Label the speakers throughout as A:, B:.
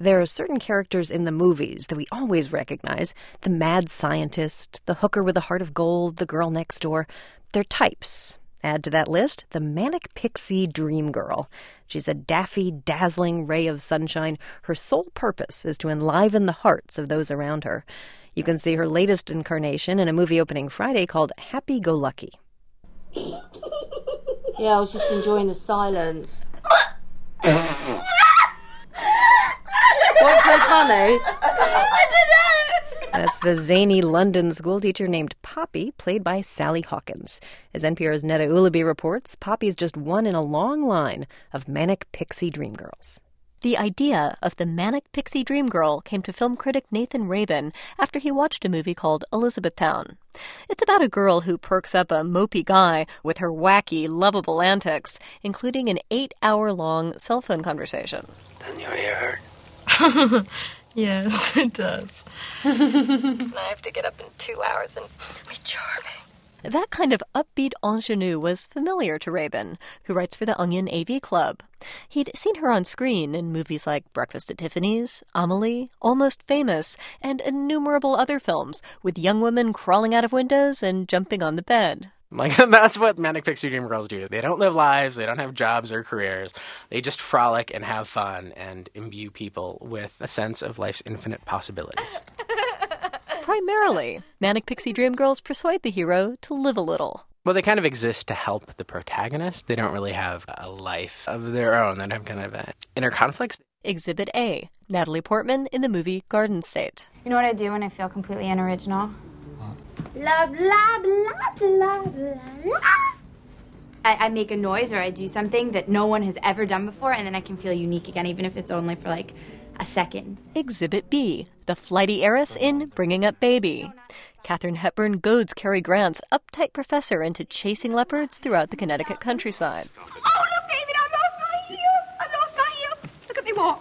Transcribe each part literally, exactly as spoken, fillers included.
A: There are certain characters in the movies that we always recognize. The mad scientist, the hooker with a heart of gold, the girl next door. They're types. Add to that list the manic pixie dream girl. She's a daffy, dazzling ray of sunshine. Her sole purpose is to enliven the hearts of those around her. You can see her latest incarnation in a movie opening Friday called Happy Go Lucky.
B: Yeah, I was just enjoying the silence. What's so funny?
C: I don't know.
A: That's the zany London schoolteacher named Poppy, played by Sally Hawkins. As N P R's Netta Ulaby reports, Poppy's just one in a long line of manic pixie dream girls.
D: The idea of the manic pixie dream girl came to film critic Nathan Rabin after he watched a movie called Elizabethtown. It's about a girl who perks up a mopey guy with her wacky, lovable antics, including an eight-hour-long cell phone conversation.
E: Doesn't your ear hurt?
D: Yes, it does. And I have to get up in two hours and be charming. That kind of upbeat ingenue was familiar to Rabin, who writes for the Onion A V Club. He'd seen her on screen in movies like Breakfast at Tiffany's, Amelie, Almost Famous, and innumerable other films, with young women crawling out of windows and jumping on the bed.
E: Like, that's what manic pixie dream girls do. They don't live lives, they don't have jobs or careers. They just frolic and have fun and imbue people with a sense of life's infinite possibilities.
D: Primarily, manic pixie dream girls persuade the hero to live a little.
E: Well, they kind of exist to help the protagonist. They don't really have a life of their own. They don't have kind of uh, inner conflicts.
D: Exhibit A, Natalie Portman in the movie Garden State.
F: You know what I do when I feel completely unoriginal? Blah, blah, blah, blah, blah, blah. I, I make a noise or I do something that no one has ever done before, and then I can feel unique again, even if it's only for like a second.
D: Exhibit B, the flighty heiress in Bringing Up Baby. Katharine Hepburn goads Cary Grant's uptight professor into chasing leopards throughout the Connecticut countryside.
G: Oh, look, David, I lost my heel. I lost my heel. Look at me walk.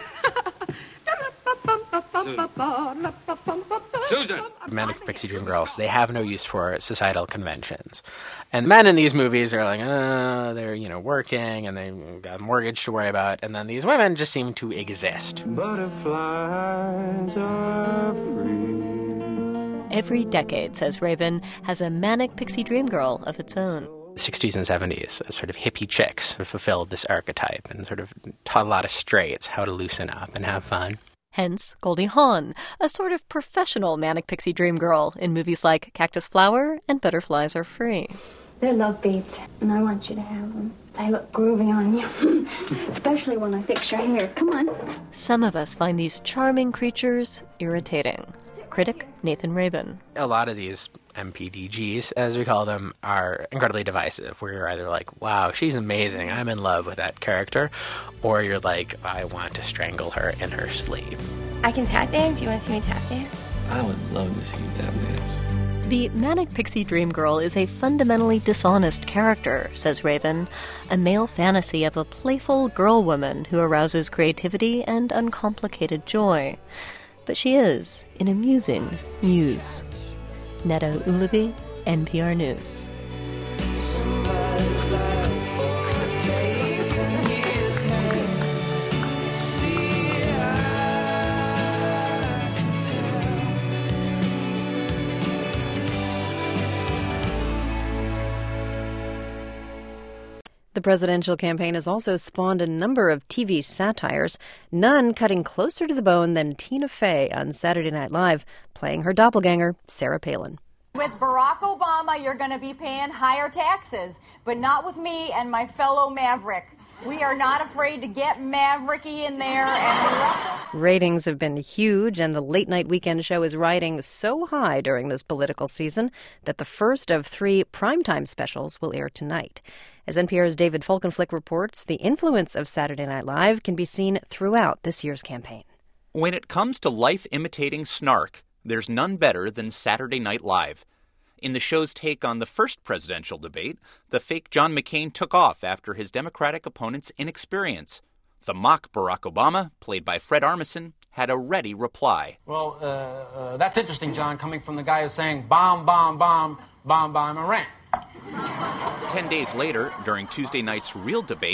E: Susan! Manic pixie dream girls, they have no use for societal conventions. And men in these movies are like, uh, they're, you know, working and they've got a mortgage to worry about. And then these women just seem to exist.
H: Butterflies are free.
D: Every decade, says Rabin, has a manic pixie dream girl of its own.
E: The sixties and seventies, sort of hippie chicks who fulfilled this archetype and sort of taught a lot of straights how to loosen up and have fun.
D: Hence Goldie Hawn, a sort of professional manic pixie dream girl in movies like Cactus Flower and Butterflies Are Free.
I: They're love beads, and I want you to have them. They look groovy on you, especially when I fix your hair. Come on.
D: Some of us find these charming creatures irritating. Critic Nathan Rabin.
E: A lot of these M P D Gs, as we call them, are incredibly divisive, where you're either like, wow, she's amazing, I'm in love with that character, or you're like, I want to strangle her in her sleep.
F: I can tap dance. You want to see me tap dance?
J: I would love to see you tap dance.
D: The manic pixie dream girl is a fundamentally dishonest character, says Rabin, a male fantasy of a playful girl woman who arouses creativity and uncomplicated joy. But she is an amusing muse. Netta Ulaby, N P R News.
A: The presidential campaign has also spawned a number of T V satires, none cutting closer to the bone than Tina Fey on Saturday Night Live, playing her doppelganger, Sarah Palin.
K: With Barack Obama, you're going to be paying higher taxes, but not with me and my fellow Maverick. We are not afraid to get Mavericky in there. And
A: ratings have been huge, and the late-night weekend show is riding so high during this political season that the first of three primetime specials will air tonight. As N P R's David Folkenflik reports, the influence of Saturday Night Live can be seen throughout this year's campaign.
L: When it comes to life imitating snark, there's none better than Saturday Night Live. In the show's take on the first presidential debate, the fake John McCain took off after his Democratic opponent's inexperience. The mock Barack Obama, played by Fred Armisen, had a ready reply.
M: Well, uh, uh, that's interesting, John, coming from the guy who's saying bomb, bomb, bomb, bomb, bomb, Iran.
L: Ten days later, during Tuesday night's real debate,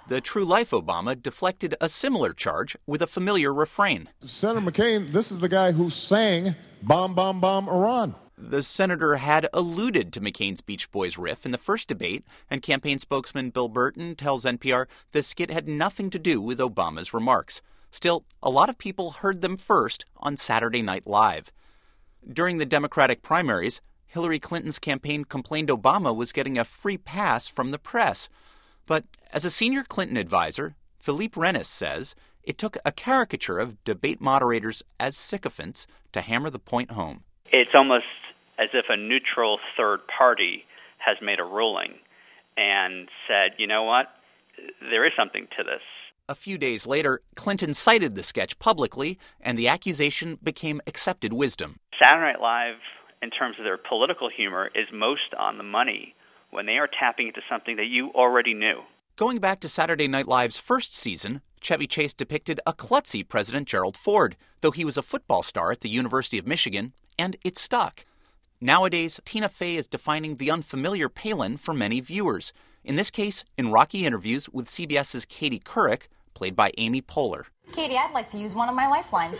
L: The true-life Obama deflected a similar charge with a familiar refrain.
N: Senator McCain, this is the guy who sang Bomb, Bomb, Bomb Iran.
L: The senator had alluded to McCain's Beach Boys riff in the first debate, and campaign spokesman Bill Burton tells N P R the skit had nothing to do with Obama's remarks. Still, a lot of people heard them first on Saturday Night Live. During the Democratic primaries, Hillary Clinton's campaign complained Obama was getting a free pass from the press. But as a senior Clinton advisor, Philippe Rennes says it took a caricature of debate moderators as sycophants to hammer the point home.
O: It's almost as if a neutral third party has made a ruling and said, you know what, there is something to this.
L: A few days later, Clinton cited the sketch publicly, and the accusation became accepted wisdom.
O: Saturday Night Live, in terms of their political humor, is most on the money when they are tapping into something that you already knew.
L: Going back to Saturday Night Live's first season, Chevy Chase depicted a klutzy President Gerald Ford, though he was a football star at the University of Michigan, and it stuck. Nowadays, Tina Fey is defining the unfamiliar Palin for many viewers. In this case, in rocky interviews with CBS's Katie Couric, played by Amy Poehler.
K: Katie, I'd like to use one of my lifelines.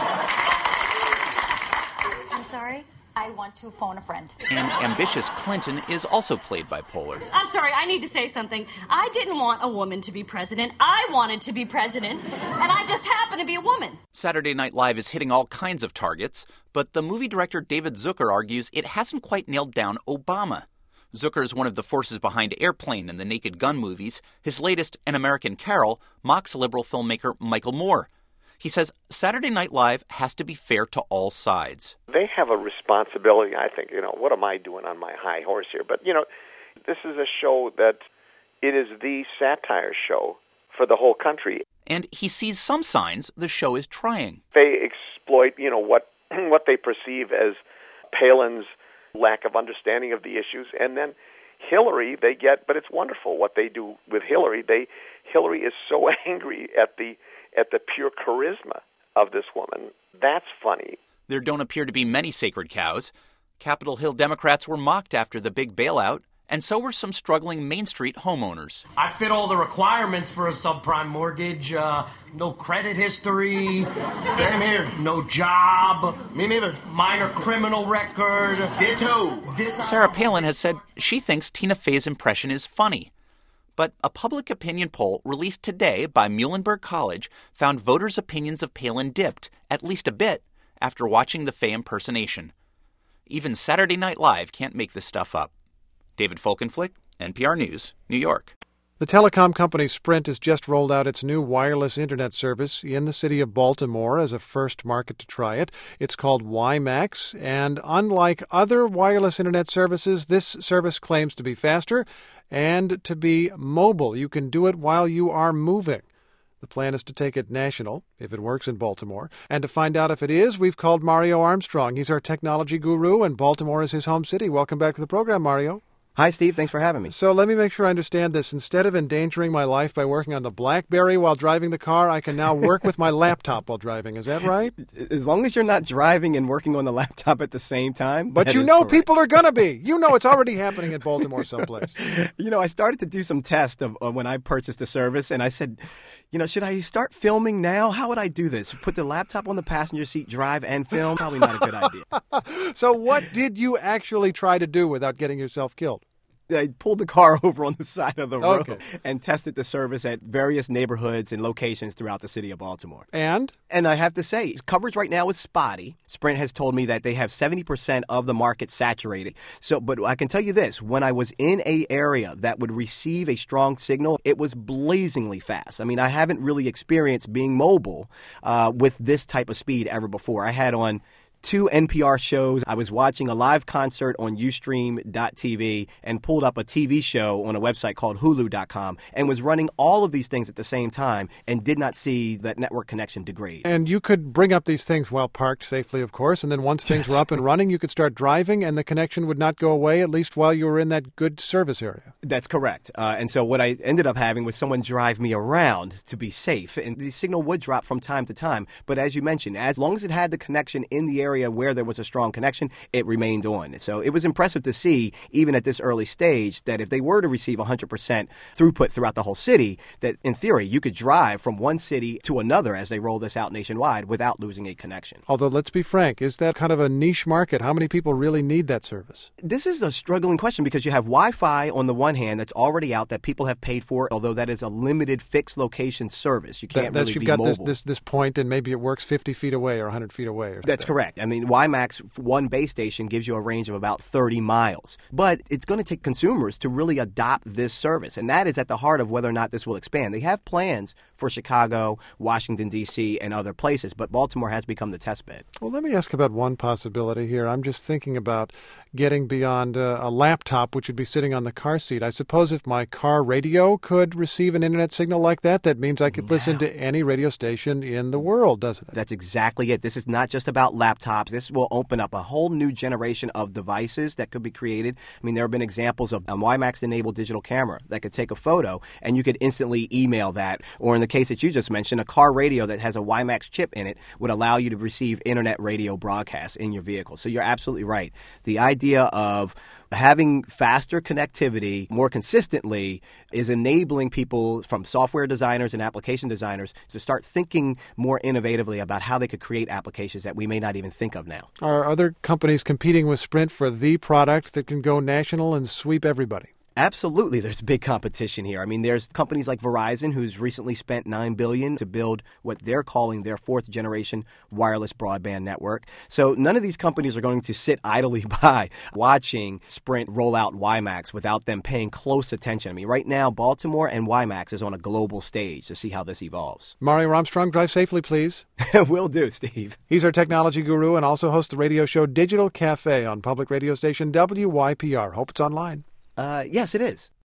C: I'm sorry?
K: I want to phone a friend.
L: And ambitious Clinton is also played by Poehler.
C: I'm sorry, I need to say something. I didn't want a woman to be president. I wanted to be president, and I just happen to be a woman.
L: Saturday Night Live is hitting all kinds of targets, but the movie director David Zucker argues it hasn't quite nailed down Obama. Zucker is one of the forces behind Airplane and the Naked Gun movies. His latest, An American Carol, mocks liberal filmmaker Michael Moore. He says Saturday Night Live has to be fair to all sides.
P: They have a responsibility, I think. You know, what am I doing on my high horse here? But, you know, this is a show that it is the satire show for the whole country.
L: And he sees some signs the show is trying.
P: They exploit, you know, what what they perceive as Palin's lack of understanding of the issues, and then Hillary, they get, but it's wonderful what they do with Hillary. They Hillary is so angry at the at the pure charisma of this woman. That's funny.
L: There don't appear to be many sacred cows. Capitol Hill Democrats were mocked after the big bailout, and so were some struggling Main Street homeowners.
Q: I fit all the requirements for a subprime mortgage. Uh, no credit history.
R: Same here.
Q: No job.
R: Me neither.
Q: Minor criminal record.
R: Ditto.
L: Sarah Palin has said she thinks Tina Fey's impression is funny. But a public opinion poll released today by Muhlenberg College found voters' opinions of Palin dipped, at least a bit, after watching the Fey impersonation. Even Saturday Night Live can't make this stuff up. David Folkenflik, N P R News, New York.
S: The telecom company Sprint has just rolled out its new wireless internet service in the city of Baltimore as a first market to try it. It's called WiMAX, and unlike other wireless internet services, this service claims to be faster and to be mobile. You can do it while you are moving. The plan is to take it national, if it works in Baltimore. And to find out if it is, we've called Mario Armstrong. He's our technology guru, and Baltimore is his home city. Welcome back to the program, Mario.
T: Hi, Steve. Thanks for having me.
S: So let me make sure I understand this. Instead of endangering my life by working on the BlackBerry while driving the car, I can now work with my laptop while driving. Is that right?
T: As long as you're not driving and working on the laptop at the same time.
S: But you know correct. People are going to be. You know it's already happening in Baltimore someplace.
T: You know, I started to do some tests of uh, when I purchased the service, and I said, you know, should I start filming now? How would I do this? Put the laptop on the passenger seat, drive, and film? Probably not a good idea.
S: So what did you actually try to do without getting yourself killed?
T: I pulled the car over on the side of the road
S: okay.
T: and tested the service at various neighborhoods and locations throughout the city of Baltimore.
S: And?
T: And I have to say, coverage right now is spotty. Sprint has told me that they have seventy percent of the market saturated. So, but I can tell you this, when I was in a area that would receive a strong signal, it was blazingly fast. I mean, I haven't really experienced being mobile uh, with this type of speed ever before. I had on two N P R shows. I was watching a live concert on Ustream dot T V and pulled up a T V show on a website called Hulu dot com and was running all of these things at the same time and did not see that network connection degrade.
S: And you could bring up these things while parked safely, of course, and then once things yes. were up and running, you could start driving and the connection would not go away, at least while you were in that good service area.
T: That's correct. Uh, and so what I ended up having was someone drive me around to be safe. And the signal would drop from time to time. But as you mentioned, as long as it had the connection in the area, area where there was a strong connection, it remained on. So it was impressive to see, even at this early stage, that if they were to receive one hundred percent throughput throughout the whole city, that in theory you could drive from one city to another as they roll this out nationwide without losing a connection.
S: Although, let's be frank, is that kind of a niche market? How many people really need that service?
T: This is a struggling question because you have Wi-Fi on the one hand that's already out that people have paid for, although that is a limited fixed location service. You can't
S: that,
T: really
S: you've
T: be
S: got
T: mobile.
S: This, this, this point and maybe it works fifty feet away or one hundred feet away. Or
T: That's correct. I mean, WiMAX, one base station, gives you a range of about thirty miles. But it's going to take consumers to really adopt this service, and that is at the heart of whether or not this will expand. They have plans for Chicago, Washington, D C, and other places, but Baltimore has become the test bed.
S: Well, let me ask about one possibility here. I'm just thinking about getting beyond uh, a laptop, which would be sitting on the car seat. I suppose if my car radio could receive an internet signal like that, that means I could now listen to any radio station in the world, doesn't it?
T: That's exactly it. This is not just about laptops. This will open up a whole new generation of devices that could be created. I mean, there have been examples of a WiMAX-enabled digital camera that could take a photo and you could instantly email that. Or in the case that you just mentioned, a car radio that has a WiMAX chip in it would allow you to receive internet radio broadcasts in your vehicle. So you're absolutely right. The idea of having faster connectivity more consistently is enabling people from software designers and application designers to start thinking more innovatively about how they could create applications that we may not even think of now.
S: Are other companies competing with Sprint for the product that can go national and sweep everybody?
T: Absolutely, there's big competition here. I mean, there's companies like Verizon, who's recently spent nine billion dollars to build what they're calling their fourth generation wireless broadband network. So none of these companies are going to sit idly by watching Sprint roll out WiMAX without them paying close attention. I mean, right now, Baltimore and WiMAX is on a global stage to see how this evolves.
S: Mario Armstrong, drive safely, please.
T: Will do, Steve.
S: He's our technology guru and also hosts the radio show Digital Cafe on public radio station W Y P R. Hope it's online.
T: Uh, yes, it is.